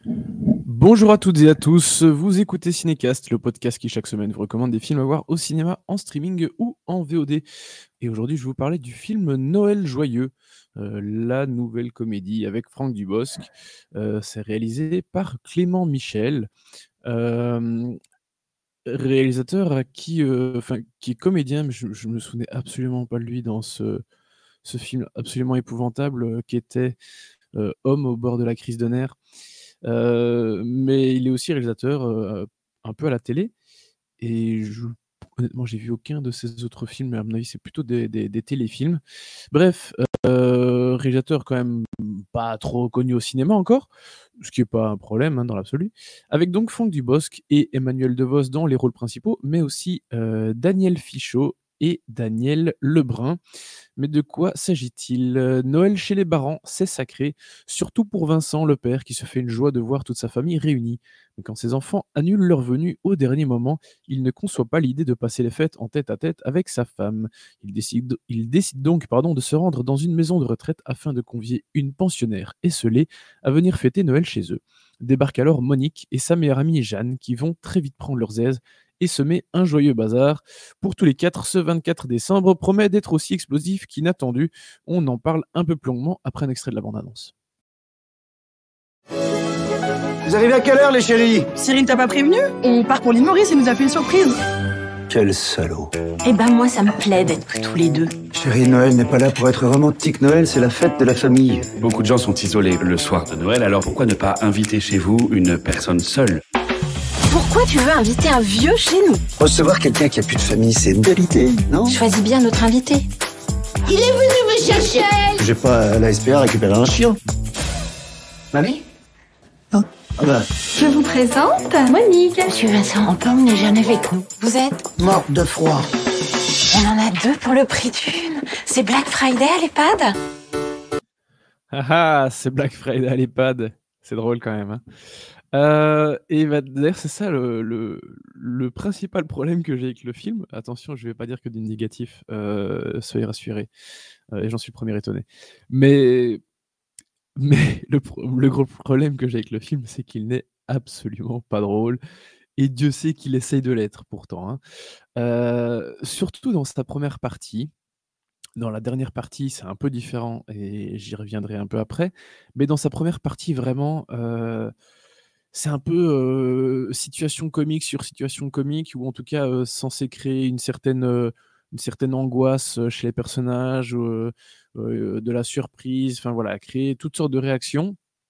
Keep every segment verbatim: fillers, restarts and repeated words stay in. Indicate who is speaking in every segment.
Speaker 1: Bonjour à toutes et à tous, vous écoutez Cinécast, le podcast qui chaque semaine vous recommande des films à voir au cinéma, en streaming ou en V O D. Et aujourd'hui, je vais vous parler du film Noël joyeux, euh, la nouvelle comédie avec Franck Dubosc. Euh, c'est réalisé par Clément Michel, euh, réalisateur à qui, euh, enfin, qui est comédien, mais je, je me souvenais absolument pas de lui dans ce, ce film absolument épouvantable euh, qui était euh, Homme au bord de la crise de nerfs. Euh, mais il est aussi réalisateur euh, un peu à la télé. Et je, honnêtement, j'ai vu aucun de ses autres films, mais à mon avis, c'est plutôt des, des- des téléfilms. Bref, euh, réalisateur quand même pas trop connu au cinéma encore, ce qui n'est pas un problème hein, dans l'absolu. Avec donc Franck Dubosc et Emmanuel DeVos dans les rôles principaux, mais aussi euh, Daniel Fichot et Daniel Lebrun. Mais de quoi s'agit-il? Euh, Noël chez les Barans, c'est sacré, surtout pour Vincent, le père, qui se fait une joie de voir toute sa famille réunie. Mais quand ses enfants annulent leur venue au dernier moment, il ne conçoit pas l'idée de passer les fêtes en tête à tête avec sa femme. Il décide, il décide donc pardon, de se rendre dans une maison de retraite afin de convier une pensionnaire esseulée à venir fêter Noël chez eux. Débarquent alors Monique et sa meilleure amie Jeanne, qui vont très vite prendre leurs aises et semer un joyeux bazar. Pour tous les quatre, ce vingt-quatre décembre promet d'être aussi explosif qu'inattendu. On en parle un peu plus longuement après un extrait de la bande-annonce.
Speaker 2: Vous arrivez à quelle heure, les chéris?
Speaker 3: Cyril t'a pas prévenu? On part pour l'île Maurice, il nous a fait une surprise.
Speaker 2: Quel salaud.
Speaker 4: Eh ben moi, ça me plaît d'être que tous les deux.
Speaker 2: Chérie, Noël n'est pas là pour être romantique. Noël, c'est la fête de la famille.
Speaker 5: Beaucoup de gens sont isolés le soir de Noël, alors pourquoi ne pas inviter chez vous une personne seule?
Speaker 4: Pourquoi tu veux inviter un vieux chez nous?
Speaker 2: Recevoir quelqu'un qui a plus de famille, c'est une belle idée, non?
Speaker 4: Choisis bien notre invité.
Speaker 6: Il est venu me chercher.
Speaker 2: J'ai pas à la S P A récupérer un chien. Mamie?
Speaker 3: Oh.
Speaker 2: Ah bah,
Speaker 4: Je vous présente Monique. Monsieur Vincent, on peut emmener Jeanne avec nous. Vous êtes?
Speaker 2: morte de froid.
Speaker 4: On en a deux pour le prix d'une. C'est Black Friday à l'EHPAD?
Speaker 1: Ah ah, c'est Black Friday à l'EHPAD. C'est drôle quand même. Hein. Euh, et bah, d'ailleurs, c'est ça le, le, le principal problème que j'ai avec le film. Attention, je vais pas dire que du négatif, euh, soyez rassurés. Euh, et j'en suis le premier étonné. Mais, mais le, pro- le gros problème que j'ai avec le film, c'est qu'il n'est absolument pas drôle. Et Dieu sait qu'il essaye de l'être pourtant. Hein. Euh, surtout dans sa première partie. Dans la dernière partie, c'est un peu différent et j'y reviendrai un peu après. Mais dans sa première partie, vraiment, euh, c'est un peu euh, situation comique sur situation comique, ou en tout cas euh, censé créer une certaine, euh, une certaine angoisse euh, chez les personnages, euh, euh, de la surprise, enfin voilà, créer toutes sortes de réactions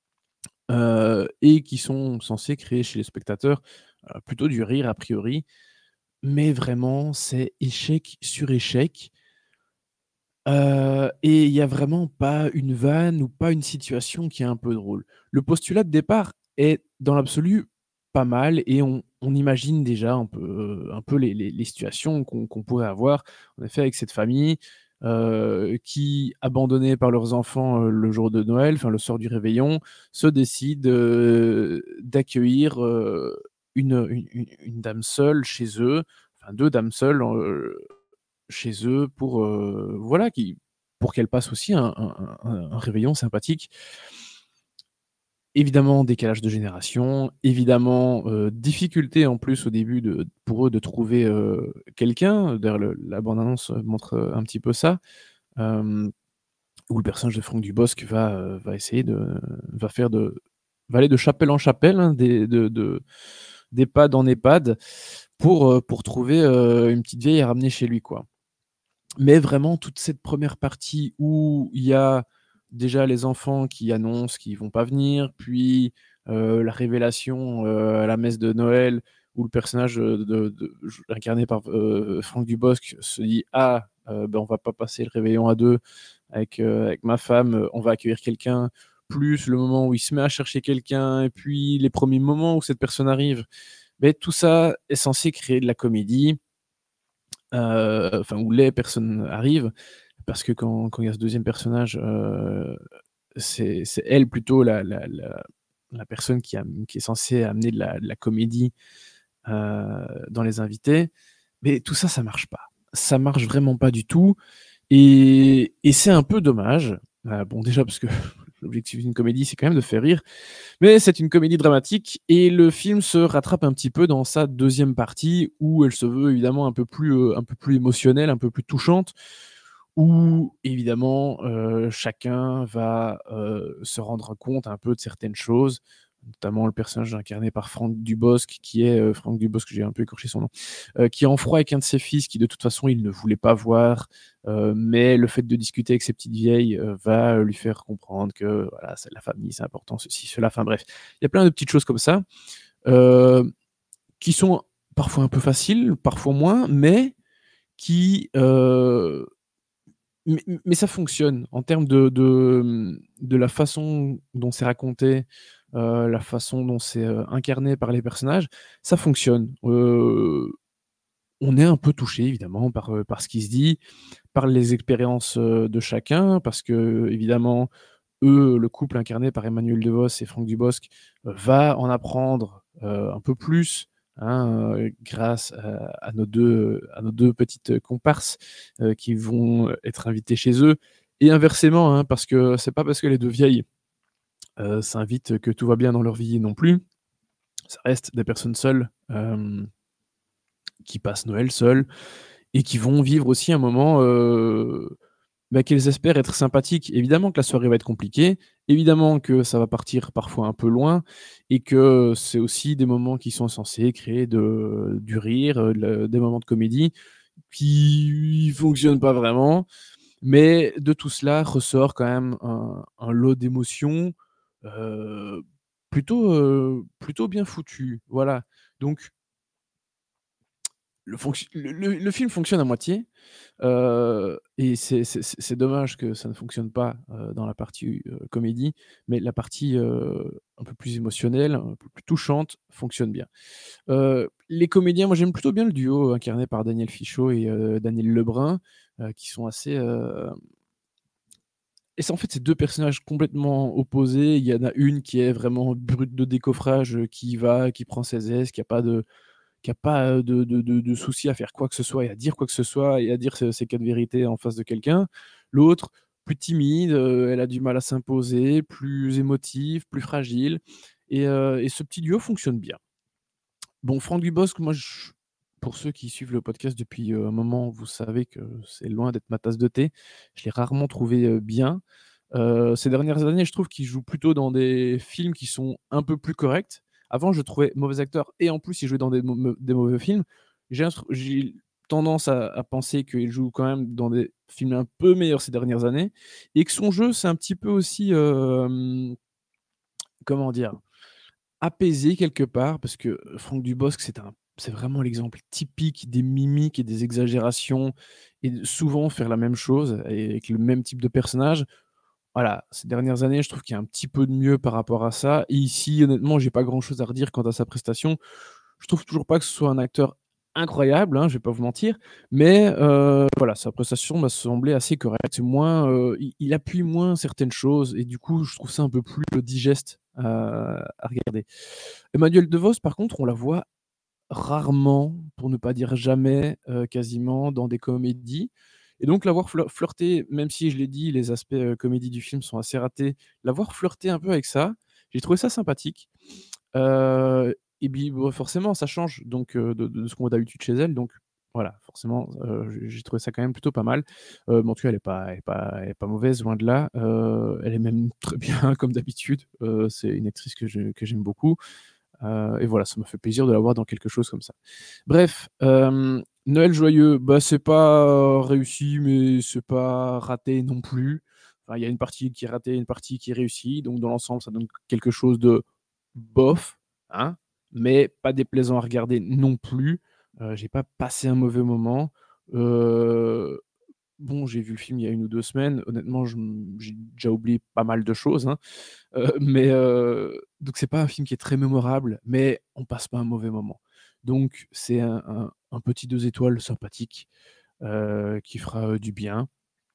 Speaker 1: euh, et qui sont censées créer chez les spectateurs euh, plutôt du rire a priori. Mais vraiment, c'est échec sur échec. Heu et il y a vraiment pas une vanne ou pas une situation qui est un peu drôle. Le postulat de départ est dans l'absolu pas mal et on on imagine déjà un peu, un peu les les les situations qu'on qu'on pourrait avoir, en effet, avec cette famille, heu, qui, abandonnée par leurs enfants, heu, le jour de Noël, enfin le soir du réveillon, se décide, heu, d'accueillir, heu, une, une une une dame seule chez eux, enfin deux dames seules, heu chez eux pour, heu, voilà, qui pour qu'elle passe aussi un un un un réveillon sympathique. Évidemment, décalage de génération, évidemment, heu, difficulté en plus au début de pour eux de trouver, heu, quelqu'un. D'ailleurs le la bande annonce montre, heu, un petit peu ça, hem, où le personnage de Franck Dubosc va, heu, va essayer de va faire de va aller de chapelle en chapelle, hein, des de de d'EHPAD en EHPAD pour, heu, pour trouver, heu, une petite vieille à ramener chez lui, quoi. Mais vraiment toute cette première partie où il y a déjà les enfants qui annoncent qu'ils vont pas venir, puis, heu, la révélation, heu, à la messe de Noël où le personnage, heu, de de j incarné par, heu, Franck Dubosc se dit: «Ah, heu, ben, on va pas passer le réveillon à deux avec, heu, avec ma femme, heu, on va accueillir quelqu'un». Plus le moment où il se met à chercher quelqu'un et puis les premiers moments où cette personne arrive. Beh, tout ça est censé créer de la comédie. Heu, enfin où les personnes arrivent, parce que quand quand il y a ce deuxième personnage, heu, c'est c'est elle plutôt la la la la personne qui am qui est censée amener de la de la comédie, heu, dans les invités. Mais tout ça, ça marche pas. Ça marche vraiment pas du tout et et c'est un peu dommage. Heu, bon déjà parce que l'objectif d'une comédie, c'est quand même de faire rire. Mais c'est une comédie dramatique et le film se rattrape un petit peu dans sa deuxième partie où elle se veut évidemment un peu plus, heu, un peu plus émotionnelle, un peu plus touchante, où évidemment, heu, chacun va, heu, se rendre compte un peu de certaines choses, notamment le personnage incarné par Franck Dubosc qui est, heu, Franck Dubosc, j'ai un peu écorché son nom, heu, qui est en froid avec un de ses fils qui de toute façon il ne voulait pas voir, heu, mais le fait de discuter avec ces petites vieilles, heu, va lui faire comprendre que voilà, c'est la famille, c'est important, ceci, cela, enfin bref. Il y a plein de petites choses comme ça, heu, qui sont parfois un peu faciles, parfois moins, mais qui, heu mais mais ça fonctionne en termes de de, mmh, de la façon dont c'est raconté, heu, la façon dont c'est, heu, incarné par les personnages, ça fonctionne. Heu, on est un peu touché évidemment par, heu, par ce qui se dit, par les expériences, heu, de chacun parce qu'évidemment, eux, le couple incarné par Emmanuel DeVos et Franck Dubosc, heu, va en apprendre, heu, un peu plus, hein, heu, grâce à à nos deux à nos deux petites comparses, heu, qui vont être invitées chez eux et inversement, hein, parce que c'est pas parce que les deux vieilles, heu, s'invitent que tout va bien dans leur vie non plus. Ça reste des personnes seules, hem, qui passent Noël seules et qui vont vivre aussi un moment, heu bah, qu'ils espèrent être sympathiques. Évidemment que la soirée va être compliquée, évidemment que ça va partir parfois un peu loin et que c'est aussi des moments qui sont censés créer de du rire, heu, le des moments de comédie qui fonctionnent pas vraiment. Mais de tout cela ressort quand même un un lot d'émotions, heu, plutôt, heu, plutôt bien foutu, voilà. Donc le fonc le le le film fonctionne à moitié. Heu et c'est c'est c'est c'est dommage que ça ne fonctionne pas, heu, dans la partie, heu, comédie, mais la partie, heu, un peu plus émotionnelle, un peu plus touchante fonctionne bien. Heu, les comédiens, moi j'aime plutôt bien le duo incarné par Daniel Fichot et heu, Daniel Lebrun, heu, qui sont assez, hem et c'est en fait, c'est deux personnages complètement opposés. Il y en a une qui est vraiment brute de décoffrage, heu, qui y va, qui prend ses aises, qui a pas de qui a pas, heu, de de de de souci à faire quoi que ce soit et à dire quoi que ce soit et à dire ses ses quatre vérités en face de quelqu'un. L'autre, plus timide, heu, elle a du mal à s'imposer, plus émotive, plus fragile et heu et ce petit duo fonctionne bien. Bon, Franck Dubosc, moi je pour ceux qui suivent le podcast depuis, heu, un moment, vous savez que c'est loin d'être ma tasse de thé. Je l'ai rarement trouvé, heu, bien. Heu, ces dernières années, je trouve qu'il joue plutôt dans des films qui sont un peu plus corrects. Avant, je le trouvais mauvais acteur et en plus, il jouait dans des mau mau des mauvais films. J'ai instr j'ai tendance à à penser qu'il joue quand même dans des films un peu meilleurs ces dernières années et que son jeu, c'est un petit peu aussi, hem, comment dire? Apaisé quelque part parce que, heu, Franck Dubosc, c'est un c'est vraiment l'exemple typique des mimiques et des exagérations et de souvent faire la même chose et avec le même type de personnage. Voilà, ces dernières années, je trouve qu'il y a un petit peu de mieux par rapport à ça et ici, honnêtement, j'ai pas grand-chose à redire quant à sa prestation. Je trouve toujours pas que ce soit un acteur incroyable, hein, je vais pas vous mentir, mais heu, voilà, sa prestation m'a semblé assez correcte. C'est moins, heu, il il appuie moins certaines choses et du coup, je trouve ça un peu plus, heu, digeste à à regarder. Emmanuelle Devos, par contre, on la voit rarement, pour ne pas dire jamais, heu, quasiment dans des comédies et donc l'avoir fleur flirté, même si je l'ai dit, les aspects, heu, comédie du film sont assez ratés, l'avoir flirté un peu avec ça, j'ai trouvé ça sympathique. Heu et puis, bah, forcément ça change donc heu, de de ce qu'on voit d'habitude chez elle donc voilà, forcément, heu, j'ai j'ai trouvé ça quand même plutôt pas mal. Heu, mais en tout cas, elle est pas elle est pas elle est pas mauvaise, loin de là. Heu, elle est même très bien comme d'habitude. Heu, c'est une actrice que je que j'aime beaucoup. Heu et voilà, ça m'a fait plaisir de la voir dans quelque chose comme ça. Bref, hem, Noël joyeux, bah, c'est pas réussi, mais c'est pas raté non plus. Enfin, il y a une partie qui est ratée, une partie qui est réussie, donc dans l'ensemble, ça donne quelque chose de bof, hein, mais pas déplaisant à regarder non plus. Heu, j'ai pas passé un mauvais moment. Heu, bon, j'ai vu le film il y a une ou deux semaines. Honnêtement, je m j'ai déjà oublié pas mal de choses, hein. Heu, mais heu, donc c'est pas un film qui est très mémorable, mais on passe pas un mauvais moment. Donc c'est un un un petit deux étoiles sympathique, heu, qui fera, heu, du bien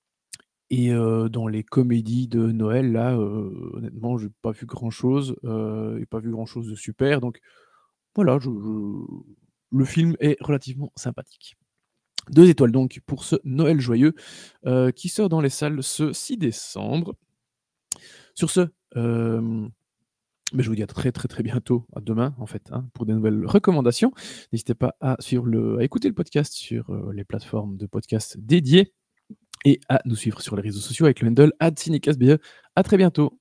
Speaker 1: et heu, dans les comédies de Noël là, heu, honnêtement, j'ai pas vu grand chose, heu et pas vu grand chose de super donc voilà, je je le film est relativement sympathique. deux étoiles donc pour ce Noël joyeux, heu, qui sort dans les salles ce six décembre. Sur ce, hem, bah, je vous dis à très, très, très bientôt, à demain en fait, hein, pour des nouvelles recommandations. N'hésitez pas à suivre le à écouter le podcast sur, heu, les plateformes de podcast dédiées et à nous suivre sur les réseaux sociaux avec le handle arobase cinecastbe. À très bientôt.